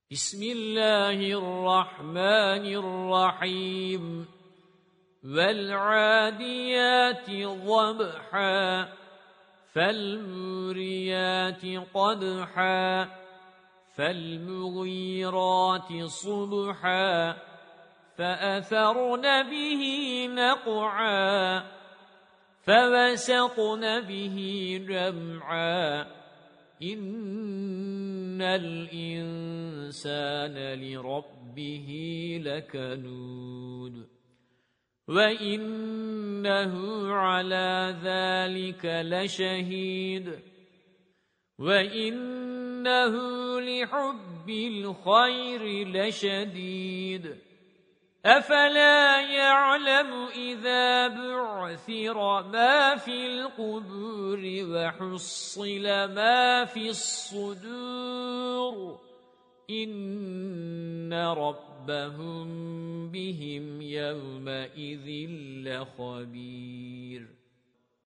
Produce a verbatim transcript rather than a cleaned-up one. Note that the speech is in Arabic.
بسم الله الرحمن الرحيم والعاديات ضبحا فالموريات قدحا فالمغيرات صبحا فأثرن به نقعا فوسطن به جمعا إن الإنسان لربه لكنود وإنه على ذلك لشهيد وإنه لحب الخير لشديد أفلا يعلم إذا بعثر ما في القبور وحصل ما في الصدور إن ربهم بهم يومئذ لخبير